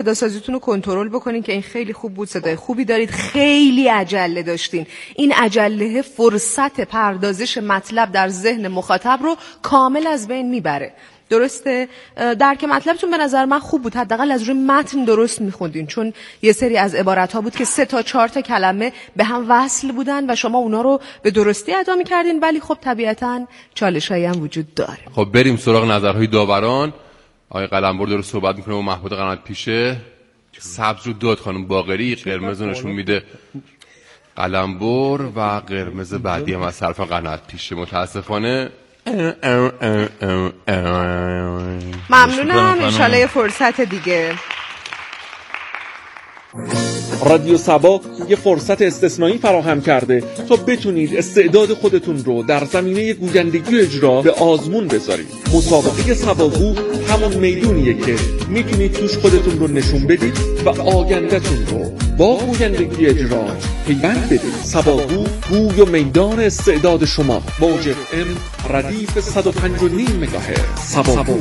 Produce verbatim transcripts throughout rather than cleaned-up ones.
صدا سازیتون رو کنترل بکنین که این خیلی خوب بود، صدای خوبی دارید، خیلی عجله داشتین. این عجله فرصت پردازش مطلب در ذهن مخاطب رو کامل از بین میبره. درسته؟ درک مطلبتون به نظر من خوب بود، حداقل از روی متن درست میخوندین، چون یه سری از عبارت‌ها بود که سه تا چهار تا کلمه به هم وصل بودن و شما اونا رو به درستی ادا می‌کردین، ولی خب طبیعتاً چالش‌هایی هم وجود داره. خب بریم سراغ نظرهای داوران. آقای قلمبر داره صحبت میکنه و محمود قنات پیشه. سبز رو داد خانم باقری، قرمز نشون میده قلمبر و قرمز بعدی هم از طرف قنات پیشه. متاسفانه ممنونم، انشالله یه فرصت دیگه. رادیو سبا یه فرصت استثنایی فراهم کرده تا بتونید استعداد خودتون رو در زمینه گویندگی اجرا به آزمون بذارید. مسابقه سباگو همون میدونیه که میتونید توش خودتون رو نشون بدید و آینده‌تون رو با گویندگی اجرا پیوند بدید. سباگو گوی و میدان استعداد شما. موج اف ام ردیف صد و پنج و نیم مگاهرتز. سباگو.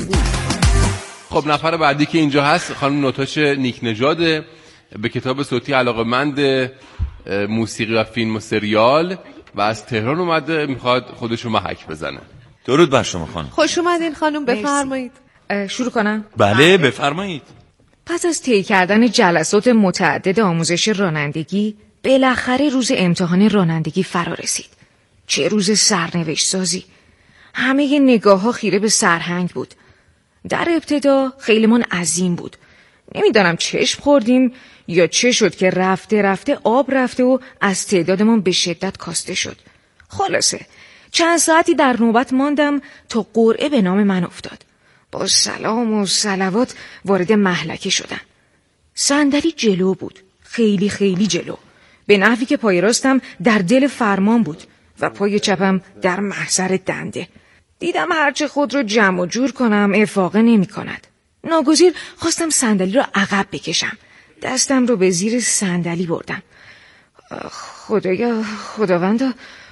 خب نفر بعدی که اینجا هست خانم نوتاش نیک نژاد، به کتاب صوتی علاقه‌مند موسیقی و فیلم و سریال و از تهران اومده، میخواد خودش رو محک بزنه. درود بر شما خانم. خوش اومدین خانم، بفرمایید. شروع کنم؟ بله بفرمایید. پس از طی کردن جلسات متعدد آموزش رانندگی، بالاخره روز امتحان رانندگی فرا رسید. چه روز سرنوشت سازی. همه نگاه ها خیره به سرهنگ بود. در ابتدا خیلیمان عظیم بود. نمیدانم چشم خوردیم یا چه شد که رفته رفته آب رفته و از تعدادمان به شدت کاسته شد. خلاصه چند ساعتی در نوبت ماندم تا قرعه به نام من افتاد. با سلام و صلوات وارد محلکه شدم. صندلی جلو بود، خیلی خیلی جلو، به نحوی که پای راستم در دل فرمان بود و پای چپم در محضر دنده. دیدم هرچه خود رو جمع و جور کنم افاقه نمی کند. ناگزیر خواستم صندلی را عقب بکشم. دستم رو به زیر صندلی بردم. خدایا خداوندا،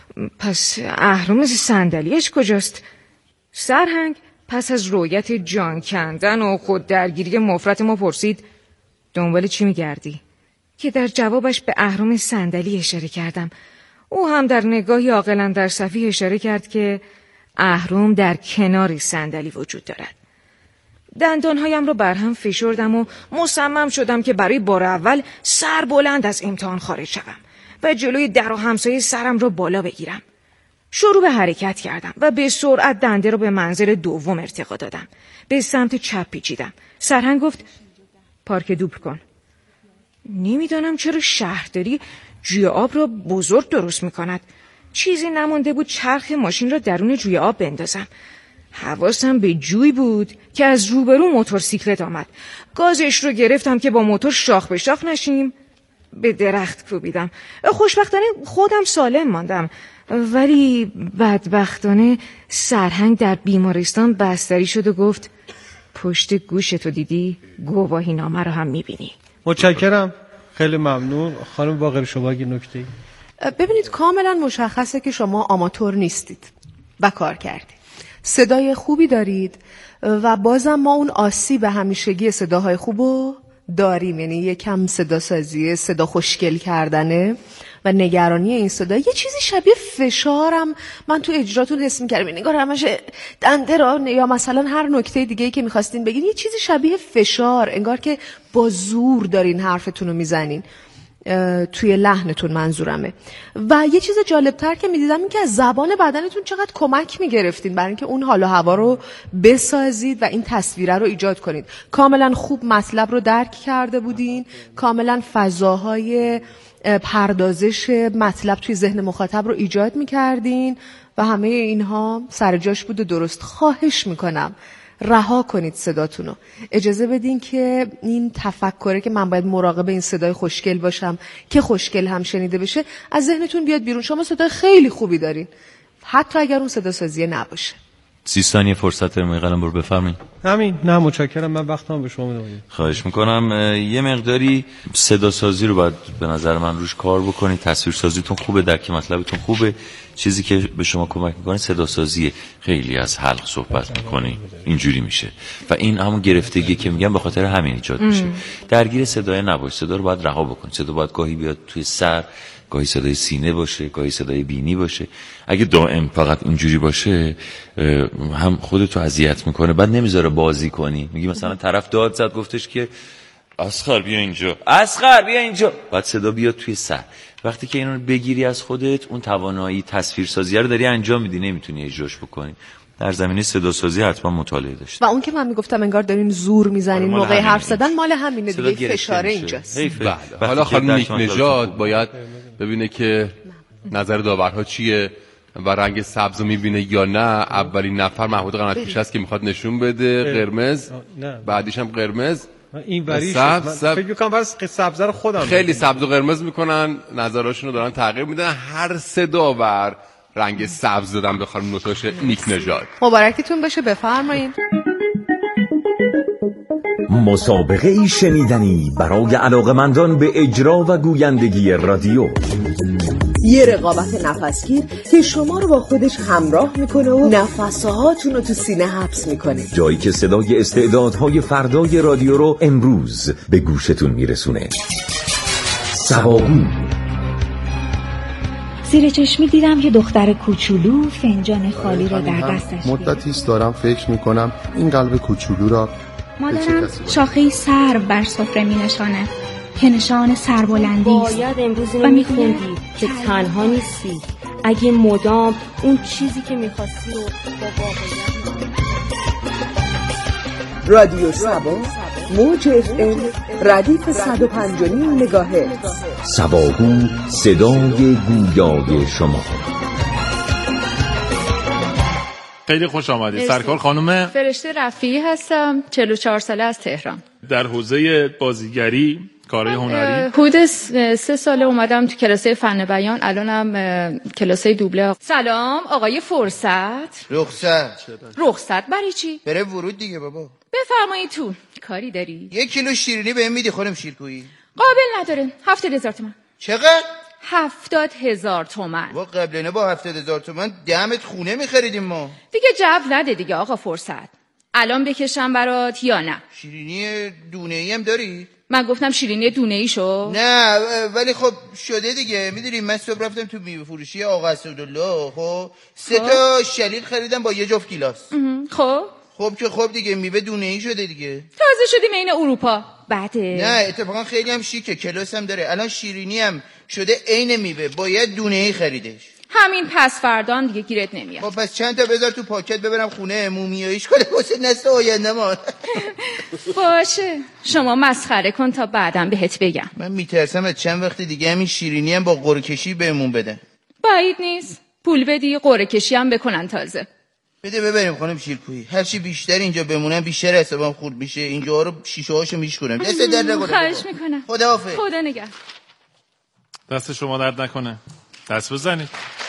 پس اهرم صندلیش کجاست؟ سرهنگ پس از رویت جان کندن و خود درگیری مفرط ما پرسید دنبال چی میگردی؟ که در جوابش به اهرم صندلی اشاره کردم. او هم در نگاهی عاقلانه در صفی اشاره کرد که اهرم در کنار صندلی وجود دارد. دندانهایم را برهم فشردم و مصمم شدم که برای بار اول سر بلند از امتحان خارج شوم و جلوی در و همسایه سرم را بالا بگیرم. شروع به حرکت کردم و به سرعت دنده را به منزل دوم ارتقا دادم. به سمت چپ پیچیدم. سرهنگ گفت پارک دوبل کن. نمیدانم چرا شهرداری جوی آب را بزرگ درست میکند. چیزی نمانده بود چرخ ماشین را درون جوی آب بندازم. حواسم به جوی بود که از روبرو موتورسیکلت آمد. گازش رو گرفتم که با موتور شاخ به شاخ نشیم. به درخت کوبیدم. خوشبختانه خودم سالم ماندم، ولی بدبختانه سرهنگ در بیمارستان بستری شد و گفت پشت گوشتو دیدی؟ گواهی نامه رو هم میبینی. متشکرم، خیلی ممنون. خانم باقر شما اگه نکته‌ای؟ ببینید کاملا مشخصه که شما آماتور نیستید و کار کردید. صدای خوبی دارید و بازم ما اون آسیب همیشگی صداهای خوبو داریم، یعنی یکم صدا سازی، صدا خوشگل کردنه و نگرانی این صدا. یه چیزی شبیه فشارم من تو اجراتون حس می‌کردم، یعنی انگار همش دنده را یا مثلا هر نکته دیگه‌ای که می‌خواستین بگین یه چیزی شبیه فشار، انگار که با زور دارین حرفتون رو میزنین توی لحنتون منظورمه. و یه چیز جالبتر که میدیدم این که از زبان بدنتون چقدر کمک میگرفتین برای اینکه اون حال و هوا رو بسازید و این تصویره رو ایجاد کنید. کاملا خوب مطلب رو درک کرده بودین، کاملا فضاهای پردازش مطلب توی ذهن مخاطب رو ایجاد میکردین و همه اینها سر جاش بود و درست. خواهش میکنم رها کنید صداتونو، اجازه بدین که این تفکره که من باید مراقب این صدای خوشگل باشم که خوشگل هم شنیده بشه از ذهنتون بیاد بیرون. شما صدای خیلی خوبی دارین حتی اگر اون صدا سازی نباشه. سی ثانیه فرصت داریم. قلم برو بفرمایید. همین. نه متشکرم، من وقتم به شما میدم. خواهش میکنم. یه مقداری صدا سازی رو باید به نظر من روش کار بکنید. تصویر سازیتون خوبه، درک مطلبتون خوبه، چیزی که به شما کمک میکنه صدا سازیه. خیلی از حلق صحبت میکنی اینجوری میشه و این همون گرفتگی که میگم به خاطر همین ایجاد میشه. درگیر صدای نباش، صدا رو باید رها بکنی. صدا باید گاهی بیاد توی سر، گاهی صدای سینه باشه، گاهی صدای بینی باشه. اگه دائم فقط اینجوری باشه هم خودتو اذیت میکنه، بعد نمیذاره بازی کنی. میگی مثلا طرف داد زد گفتش که اصغر بیا اینجا، اصغر بیا اینجا، بعد صدا بیاد توی سر. وقتی که اینو بگیری از خودت، اون توانایی تصویرسازی رو داری انجام میدی، نمیتونی اجراش بکنی. در زمینه صدا سازی حتما مطالعه داشت. و اون که من میگفتم انگار دارین زور میزنین موقع حرف زدن، مال همینه دیگه، فشاره اینجاست. بله. حالا خانم نیک نژاد باید ببینه که نظر داورها چیه و رنگ سبز رو میبینه یا نه. اولین نفر محمود قنات پیشه است که میخواد نشون بده قرمز، بعدیش هم قرمز، این وریش سبز. فکر می‌کنم واسه سبز رو خودم خیلی سبز و قرمز میکنن، نظراشون رو دارن تغییر میدن. هر سه داور رنگ سبز دادن به خانم نوتاش نیک نژاد. مبارکتون بشه، بفرمایید. مسابقه ای شنیدنی برای علاقمندان به اجرا و گویندگی رادیو. یه رقابت نفسگیر که شما رو با خودش همراه میکنه و نفسهاتون رو تو سینه حبس میکنه. جایی که صدای استعدادهای فردای رادیو رو امروز به گوشتون میرسونه. سواگو. زیر چشمی دیدم یه دختر کوچولو فنجان خالی رو در دستش گرفت. مدتیست دارم فکر میکنم این قلب کوچولو را مادرم شاخه سرو بر سفره می نشانه که نشان سربلندی است. باید امروز اینو میخوندی که تنها نیستی. اگه مدام اون چیزی که میخواستی رو با واقعیت. رادیو سبا موج اف ام ردیف صد و پنج و نیم مگاهرتز. سواگو، صدای گویای شما. خیلی خوش آمدید. سرکار خانم فرشته رفیعی هستم، چهل و چهار ساله از تهران. در حوزه بازیگری، کارهای هنری. حدود سه ساله اومدم تو کلاسه فن بیان، الانم کلاسه دوبله. سلام آقای فرصت. رخصت. رخصت برای چی؟ بره ورود دیگه بابا. بفرمایید تو. کاری داری؟ یک کیلو شیرینی بهم میدی خانم شیرکویی؟ قابل نداره. هفتاد هزار تومن. چقدر؟ هفتاد هزار تومن. با قبلنه با هفتاد هزار تومن دمت خونه میخریدیم ما. دیگه جو نده دیگه آقا فرصت. الان بکشم برات یا نه؟ شیرینی دونه ای هم داری؟ من گفتم شیرینی دونه ای شو؟ نه ولی خب شده دیگه. میدونی من صبح رفتم تو میوه فروشی آقا اسدالله، خب سه تا شلیل خریدم با یه جفت گیلاس. خب خب که خب دیگه میوه دونه ای شده دیگه. تازه شدیم عین اروپا. بده. نه اتفاقا خیلی هم شیکه، کلاس هم داره. الان شیرینی هم شده عین میوه، باید دونه ای خریدش. همین پس فردان دیگه گیرت نمیاد. خب پس چند تا بذار تو پاکت ببرم خونه مومیاییش کنه واسه نسل آینده ما. باشه شما مسخره کن تا بعدم بهت بگم. من میترسم از چند وقت دیگه همین شیرینی هم با قرعه کشی بهمون بدن. بعید نیست پول بدی قرعه کشی هم بکنن تازه. بده ببریم خانم شیرکویی. هر چی بیشتر اینجا بمونم بیشتر حسابم خورد میشه. اینجا رو شیشه هاشو میشکنم. دست در نکنه. خواهش میکنم. خداحافظ. خدا نگه. دست شما درد نکنه. دست بزنید.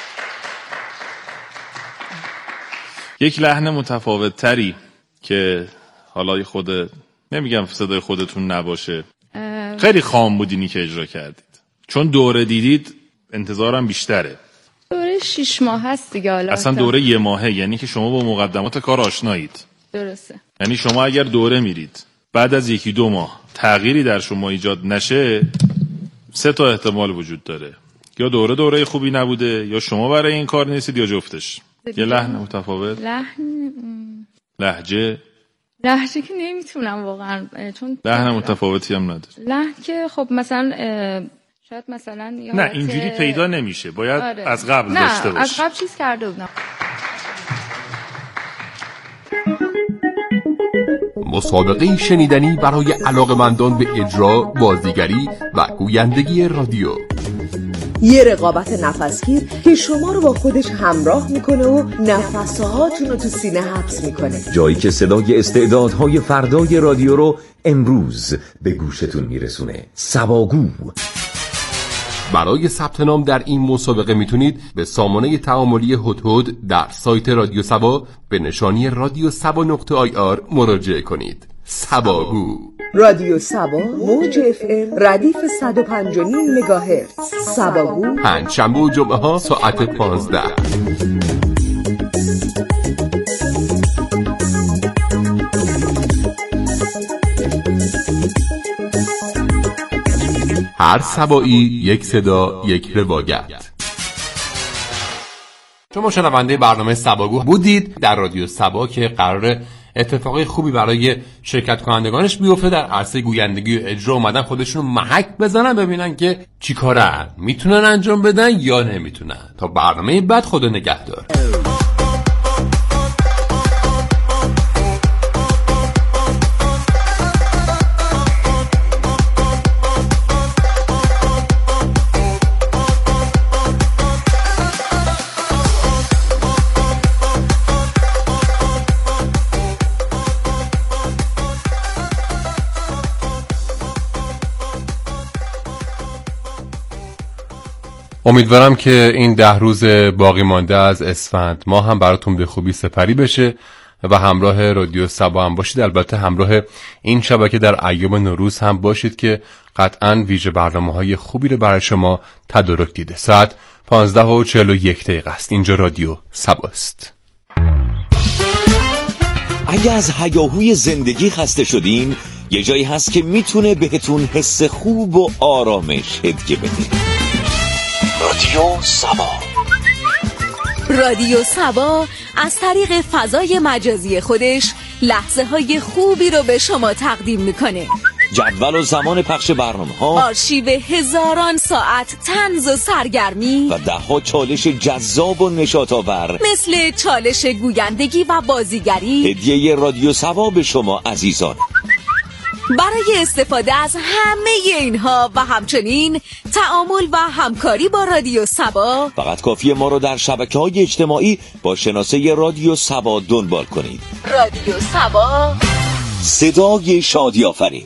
یک لحن متفاوت تری که حالا خود نمیگم صدای خودتون نباشه، خیلی خام بودینی که اجرا کردید، چون دوره دیدید انتظارم بیشتره. دوره شیش ماه هست دیگه. حالا اصلا دوره یه ماهه، یعنی که شما با مقدمات کار آشنایید. درسته. یعنی شما اگر دوره میرید بعد از یکی دو ماه تغییری در شما ایجاد نشه، سه تا احتمال وجود داره: یا دوره دوره خوبی نبوده، یا شما برای این کار نیستید، یا جفتش. یه لحن متفاوت، لحن لهجه لهجه که نمیتونم واقعا، چون لحن متفاوتی هم نداره. لحن که خب مثلا شاید مثلا نه اینجوری پیدا نمیشه، باید آره. از قبل داشته باشه. نه از قبل چیز کرده بودم. مسابقه شنیدنی برای علاقمندان به اجرا، بازیگری و گویندگی رادیو. یه رقابت نفسگیر که شما رو با خودش همراه میکنه و نفسهاتون رو تو سینه حبس میکنه. جایی که صدای استعدادهای فردای رادیو رو امروز به گوشتون میرسونه. سواگو. برای ثبت نام در این مسابقه میتونید به سامانه تعاملی هدهد در سایت رادیو سبا به نشانی رادیو سبا نقطه آی آر مراجعه کنید. سباگو. رادیو سبا موج اف ام ردیف صد و پنج و نیم مگاهرتز. سباگو پنج شنبه و جمعه ها ساعت پانزده. هر سبایی یک صدا، یک روایت. شما شنونده برنامه سباگو بودید در رادیو سبا که قرار اتفاقی خوبی برای شرکت کنندگانش بیفته در عرصه گویندگی و اجرا. اومدن خودشون رو محک بزنن ببینن که چی کارن، میتونن انجام بدن یا نمیتونن. تا برنامه بعد، خدا نگهدار. امیدوارم که این ده روز باقی مانده از اسفند ما هم براتون به خوبی سپری بشه و همراه رادیو سبا هم باشید. البته همراه این شبکه در ایام نوروز هم باشید که قطعاً ویژه برنامه‌های خوبی رو برای شما تدارک دیده. ساعت پانزده و چهل و یک دقیقه است. اینجا رادیو سباست. اگه از هیاهوی زندگی خسته شدین، یه جایی هست که میتونه بهتون حس خوب و آرامش هدیه بده. رادیو سبا. رادیو سبا از طریق فضای مجازی خودش لحظه های خوبی رو به شما تقدیم میکنه. جدول و زمان پخش برنامه ها، آرشیو هزاران ساعت طنز و سرگرمی و ده ها چالش جذاب و نشاط آور مثل چالش گویندگی و بازیگری. هدیه رادیو سبا به شما عزیزان. برای استفاده از همه اینها و همچنین تعامل و همکاری با رادیو سبا، فقط کافیه ما رو در شبکه‌های اجتماعی با شناسه رادیو سبا دنبال کنید. رادیو سبا، صدای شادی آفرین.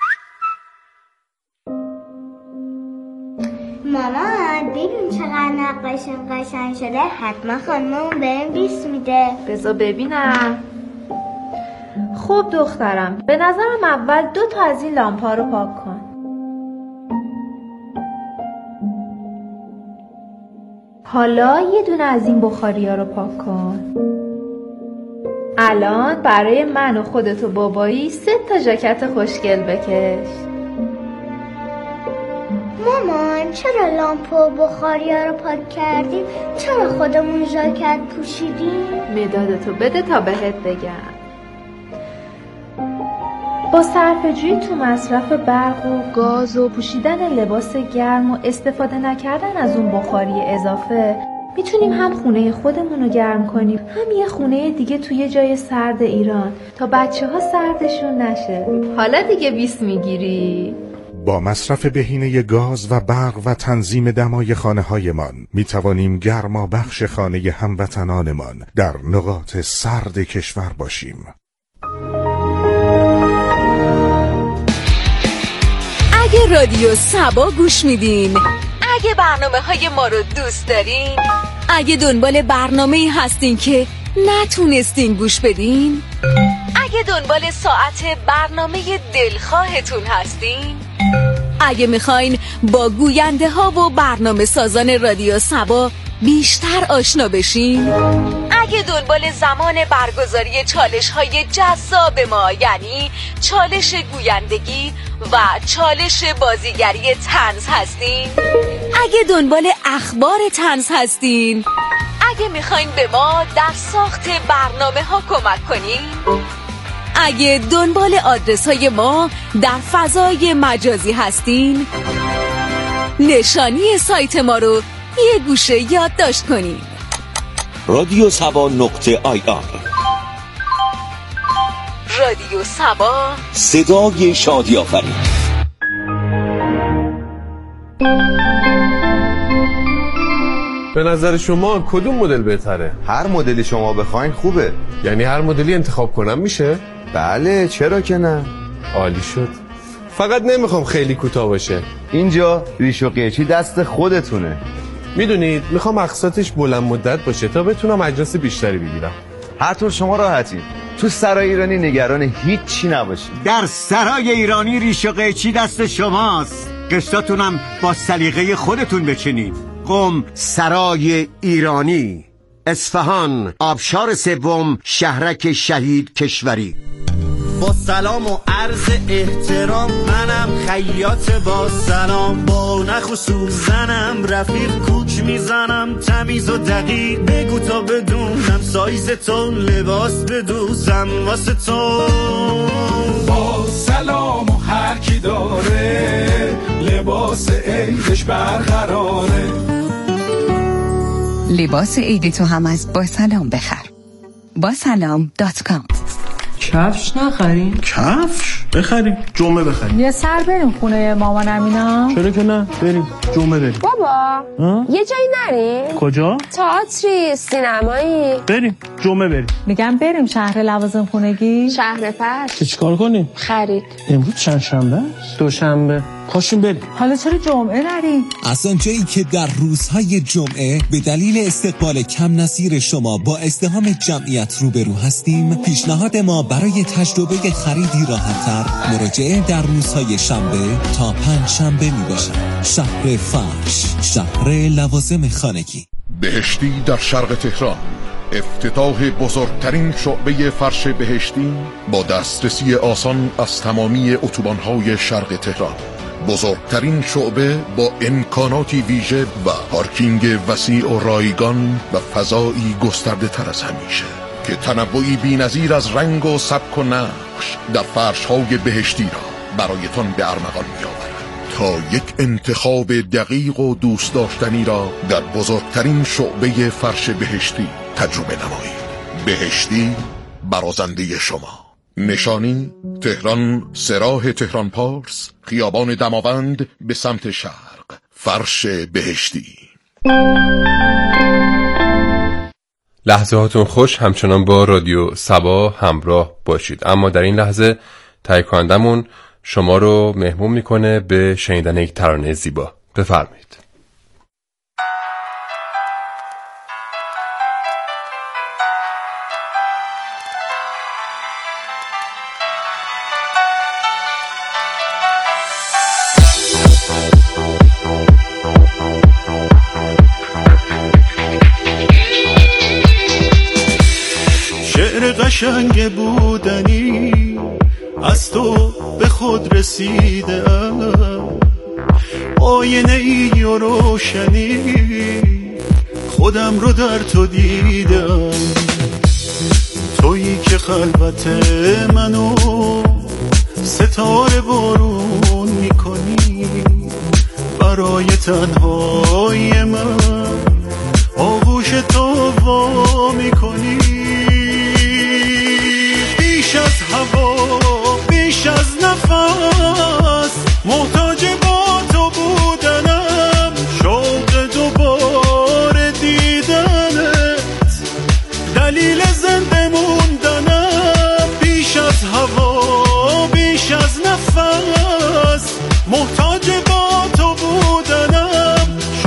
مامان ببین چقدر نقاشیم قشنگ شده، حتما خانممون بهم بیست میده. بذار ببینم. خب دخترم، به نظرم اول دو تا از این لامپا رو پاک کن. حالا یه دونه از این بخاریا رو پاک کن. الان برای من و خودت و بابایی سه تا ژاکت خوشگل بکش. مامان چرا لامپا و بخاریا رو پاک کردیم؟ چرا خودمون ژاکت پوشیدیم؟ مدادتو بده تا بهت بگم. با صرفه‌جویی تو مصرف برق و گاز و پوشیدن لباس گرم و استفاده نکردن از اون بخاری اضافه میتونیم هم خونه خودمون رو گرم کنیم، هم یه خونه دیگه توی جای سرد ایران تا بچه ها سردشون نشه. حالا دیگه بیست میگیری؟ با مصرف بهینه گاز و برق و تنظیم دمای خانه هایمان می توانیم گرما بخش خانه هموطنانمان در نقاط سرد کشور باشیم. اگه رادیو سبا گوش میدین، اگه برنامه های ما رو دوست دارین، اگه دنبال برنامه‌ای هستین که نتونستین گوش بدین، اگه دنبال ساعت برنامه دلخواهتون هستین، اگه میخواین با گوینده ها و برنامه سازان رادیو سبا بیشتر آشنا بشین، اگه دنبال زمان برگزاری چالش های جذاب ما یعنی چالش گویندگی و چالش بازیگری طنز هستین، اگه دنبال اخبار طنز هستین، اگه میخواین به ما در ساخت برنامه ها کمک کنین، اگه دنبال آدرس های ما در فضای مجازی هستین، نشانی سایت ما رو یه گوشه یادداشت کنین. رادیو سبا نقطه آی آر. رادیو سبا، صدای شادی آفرین. به نظر شما کدوم مدل بهتره؟ هر مدلی شما بخواین خوبه. یعنی هر مدلی انتخاب کنم میشه؟ بله، چرا که نه. عالی شد. فقط نمیخوام خیلی کوتاه باشه. اینجا ریش و قیچی دست خودتونه. میدونید میخوام اقساطش بلند مدت باشه تا بتونم اجناس بیشتری بگیرم. هر طور شما راحتی. تو سرای ایرانی نگران هیچی نباشید. در سرای ایرانی ریش و قیچی دست شماست، قشتاتونم با سلیقه خودتون بچینید. قم سرای ایرانی، اصفهان، آبشار سوم، شهرک شهید کشوری. با سلام و عرض احترام، منم خیاط با سلام، با نخ و سوزنم رفیق کوچ میزنم، تمیز و دقیق بگو تا بدونم سایز تو، لباس بدوزم واسه تو. با سلام و هر کی داره لباس عیدش برقراره. لباس عید تو هم از با سلام بخر. با سلام دات کام. کفش نخریم؟ کفش؟ بخریم، جمعه بخریم. یه سر بریم خونه مامانم اینا. چرا که نه؟ بریم جمعه بریم. بابا ها؟ یه جایی نریم؟ کجا؟ تئاتری، سینمایی. بریم جمعه بریم. میگم بریم شهر لوازم خونگی. شهر فرش. چه چیکار کنیم؟ خرید. امروز چند شنبه؟ دوشنبه. پاشیم بریم. حالا چرا جمعه نریم؟ از آنجایی که در روزهای جمعه به دلیل استقبال کم نظیر شما با ازدحام جمعیت روبرو هستیم، پیشنهاد ما برای تجربه خریدی راحت‌تر مراجعه در روزهای شنبه تا پنج شنبه می باشد. شهر فرش، شهر لوازم خانگی. بهشتی در شرق تهران، افتتاح بزرگترین شعبه فرش بهشتی با دسترسی آسان از تمامی اتوبان‌های شرق تهران. بزرگترین شعبه با امکاناتی ویژه و پارکینگ وسیع و رایگان و فضایی گسترده تر از همیشه که تنوعی بی‌نظیر از رنگ و سبک و نقش در فرش‌های بهشتی را برایتان به ارمغان می‌آورد تا یک انتخاب دقیق و دوست داشتنی را در بزرگترین شعبه فرش بهشتی تجربه نمایید. بهشتی، برازنده شما. نشانی تهران، سراح تهران پارس، خیابان دماوند به سمت شرق. فرش بهشتی. لحظه هاتون خوش، همچنان با رادیو صبا همراه باشید. اما در این لحظه تهیه کنندمون شما رو مهمون میکنه به شنیدن یک ترانه زیبا. بفرمایید. قشنگ بودنی از تو به خود رسیده، آینه ای و روشنی خودم رو در تو دیدم. تویی که خلوت منو ستاره بارون میکنی، برای تنهای من آغوش تو وا میکنی. بیش از هوا، بیش از نفس، محتاج با تو بودنم، شوق دوباره دیدنت، دلیل زنده موندنم. بیش از هوا، بیش از نفس، محتاج با تو بودنم،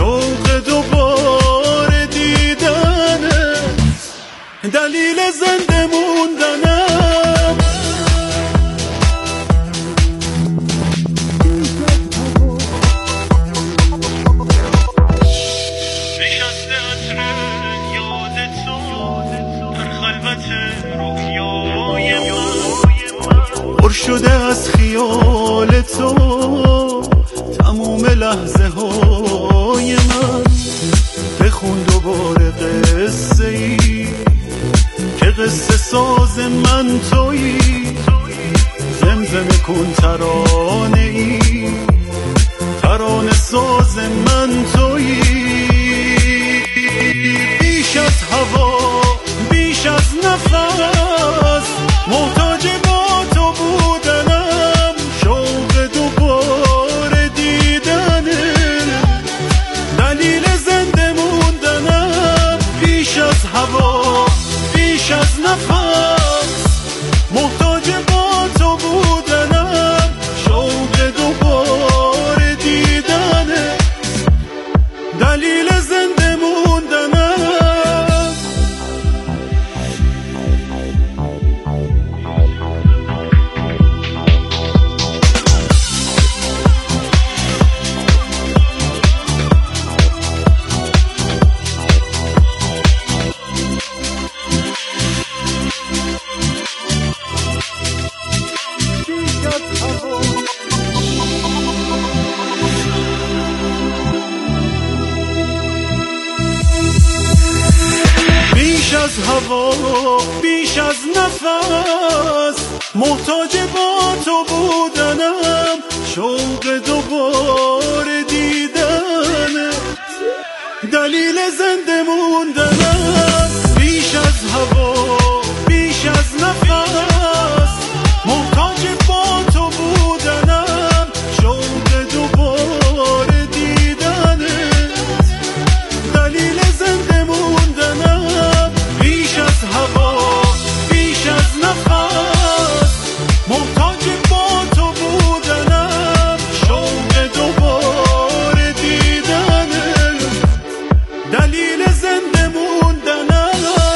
از هوا بیش از نفس محتاج با تو بودنم شوق دوباره دیدنت دلیل زنده موندنم بیش از هوا بیش از نفس محتاج با تو بودنم شوق دوباره دیدنت دلیل زنده موندنم بیش از هوا بیش از نفس محتاج با تو بودنم شوق دوباره دیدنت دلیل زنده موندنم.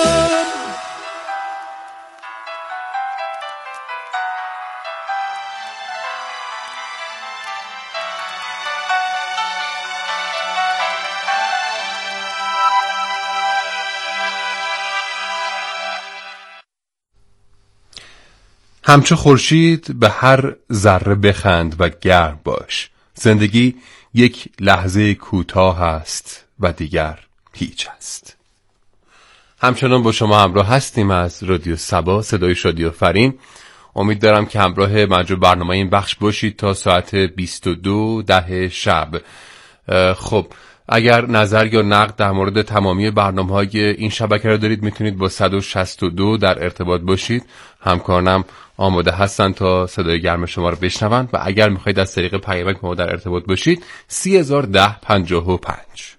همچو خورشید به هر ذره بخند و گرم باش. زندگی یک لحظه کوتاه است و دیگر هیچ است. همچنان با شما همراه هستیم از رادیو سبا، صدای شادی و فرین. امید دارم که همراه مجموع برنامه این بخش باشید تا ساعت بیست و دو ده شب. خب اگر نظر یا نقد در مورد تمامی برنامه‌های این شبکه را دارید میتونید با صد و شصت و دو در ارتباط باشید. همکارانم آماده هستن تا صدای گرم شما رو بشنون و اگر میخواید از طریق پیامک با ما در ارتباط باشید سی هزار و ده پنجاه و پنج.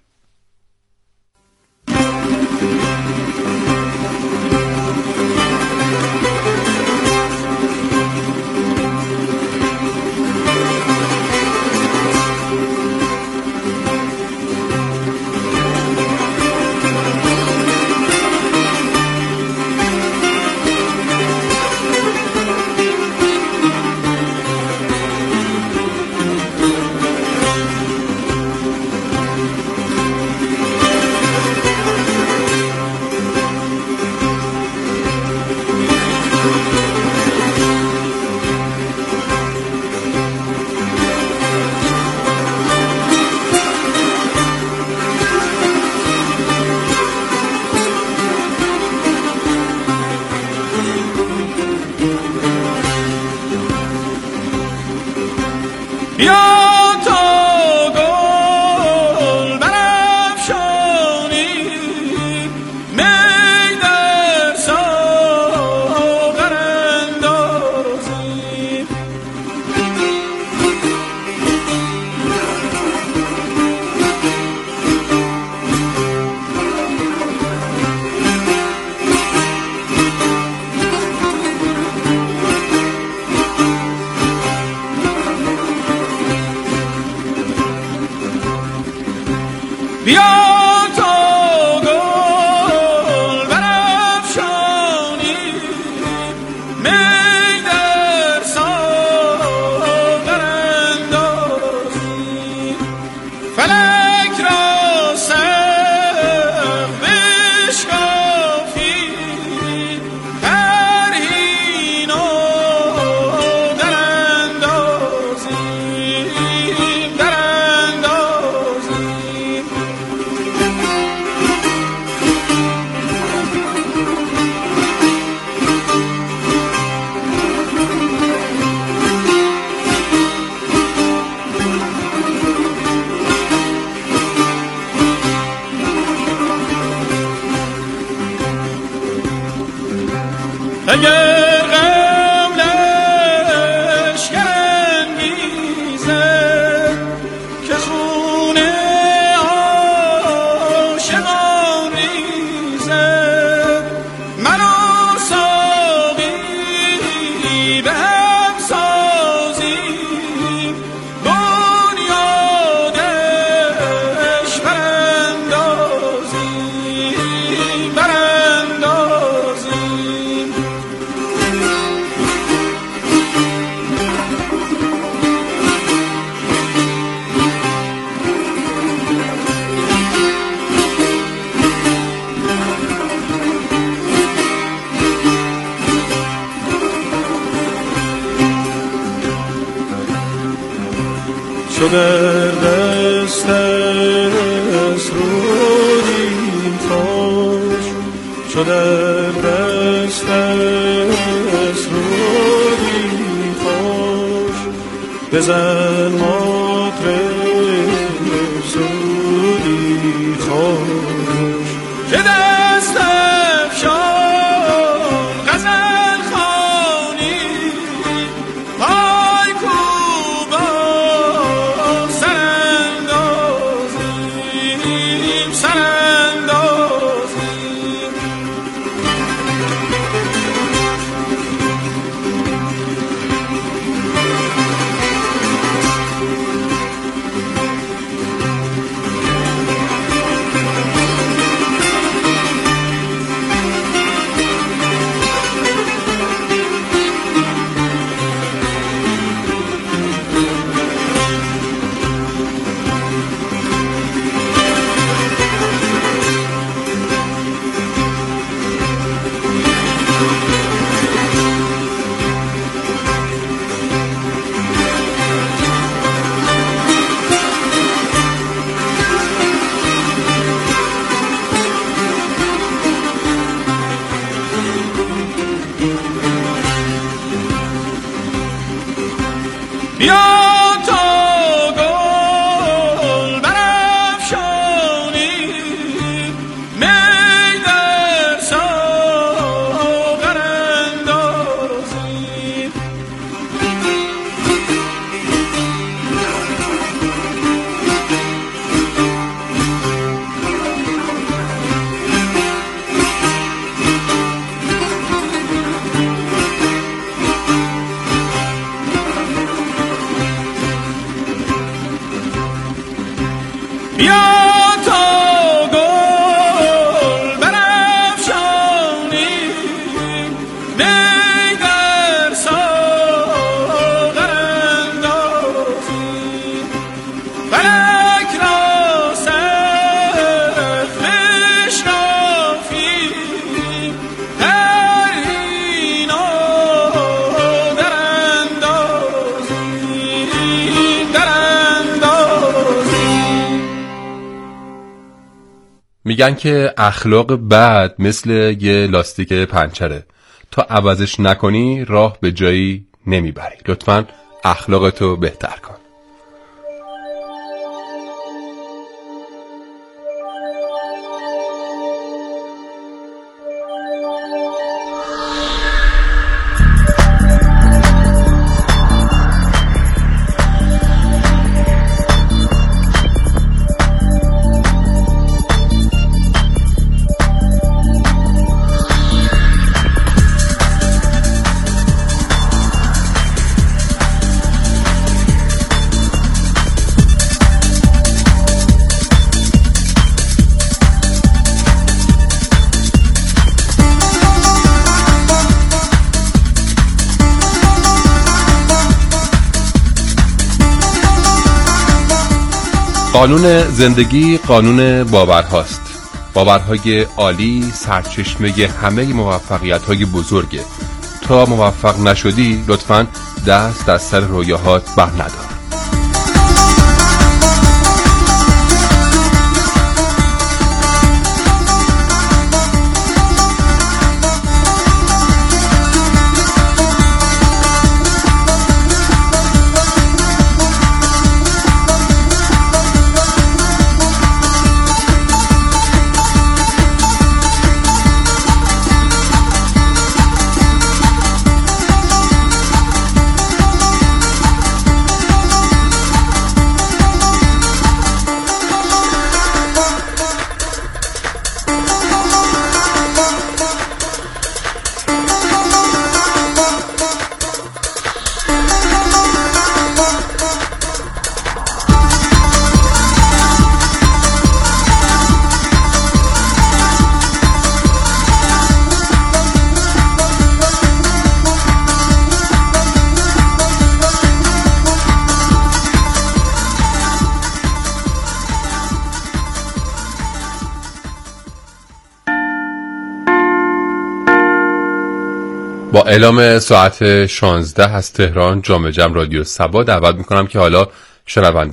اگر غم لشکر انگیزد که خون عاشقان ریزد من و ساقی به هم سازیم بنیادش براندازیم براندازیم. چو در دست اسرودیم تاج شده دست دست روی خوش بزن مطرب سودی خوش که دست افشان غزل خوانی پای کوبا سراندازیم سراندازیم بیا تا گل برافشانی می در ساغر اندازیم بیا تا گل برافشانی می در ساغر اندازیم فلک را سخت بشکافیم در اینا در اندازیم در اندازیم. میگن که اخلاق بد مثل یه لاستیک پنچره، تا عوضش نکنی راه به جایی نمیبری. لطفاً اخلاقتو بهتر کن. قانون زندگی قانون باورهاست. باورهای عالی سرچشمه همه موفقیت‌های بزرگه. تا موفق نشدی لطفاً دست از سر رویاهات بر ندار. با اعلام ساعت شانزده از تهران جام جم رادیو صبا دعوت میکنم که حالا شنونده